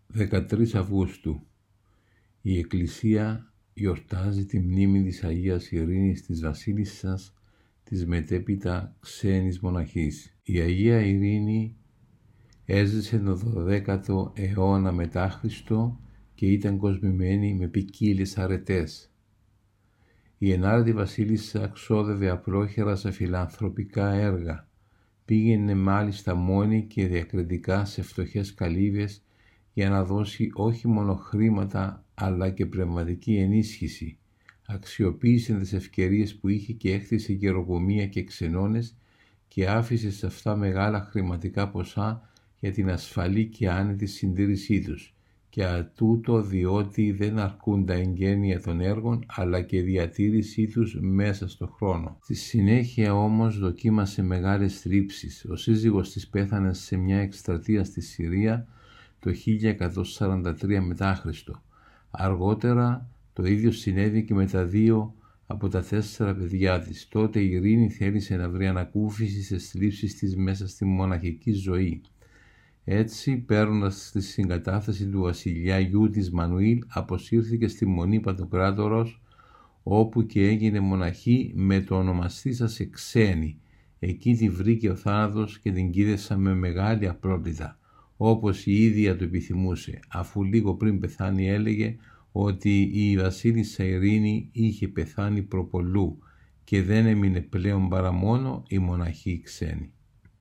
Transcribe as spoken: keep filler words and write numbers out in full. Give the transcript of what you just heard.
δεκατρείς Αυγούστου. Η Εκκλησία γιορτάζει τη μνήμη της Αγίας Ειρήνης της Βασίλισσας, της μετέπειτα ξένης μοναχής. Η Αγία Ειρήνη έζησε τον δωδέκατο αιώνα μετά Χριστό και ήταν κοσμημένη με ποικίλες αρετές. Η ενάρετη βασίλισσα ξόδευε απλόχερα σε φιλανθρωπικά έργα. Πήγαινε μάλιστα μόνη και διακριτικά σε φτωχές καλύβες για να δώσει όχι μόνο χρήματα αλλά και πνευματική ενίσχυση. Αξιοποίησε τις ευκαιρίες που είχε και έκτισε γεροκομεία και ξενώνες και άφησε σε αυτά μεγάλα χρηματικά ποσά για την ασφαλή και άνετη συντήρησή τους, και ατούτο διότι δεν αρκούν τα εγγένεια των έργων αλλά και διατήρησή τους μέσα στο χρόνο. Στη συνέχεια όμως δοκίμασε μεγάλες θλίψεις. Ο σύζυγος της πέθανε σε μια εκστρατεία στη Συρία το χίλια εκατόν σαράντα τρία μετά Χριστό. Αργότερα το ίδιο συνέβη και με τα δύο από τα τέσσερα παιδιά της. Τότε η Ειρήνη θέλησε να βρει ανακούφιση στις θλίψεις της μέσα στη μοναχική ζωή. Έτσι, παίρνοντας τη συγκατάθεση του βασιλιά γιου της Μανουήλ, αποσύρθηκε στη Μονή Παντοκράτορος, όπου και έγινε μοναχή με το ονομαστήσα ξένη. Εκεί τη βρήκε ο θάνατος και την κοίδεσα με μεγάλη απλότητα, όπως η ίδια το επιθυμούσε, αφού λίγο πριν πεθάνει έλεγε ότι η βασίλισσα Ειρήνη είχε πεθάνει προπολού και δεν έμεινε πλέον παρά μόνο η μοναχή ξένη.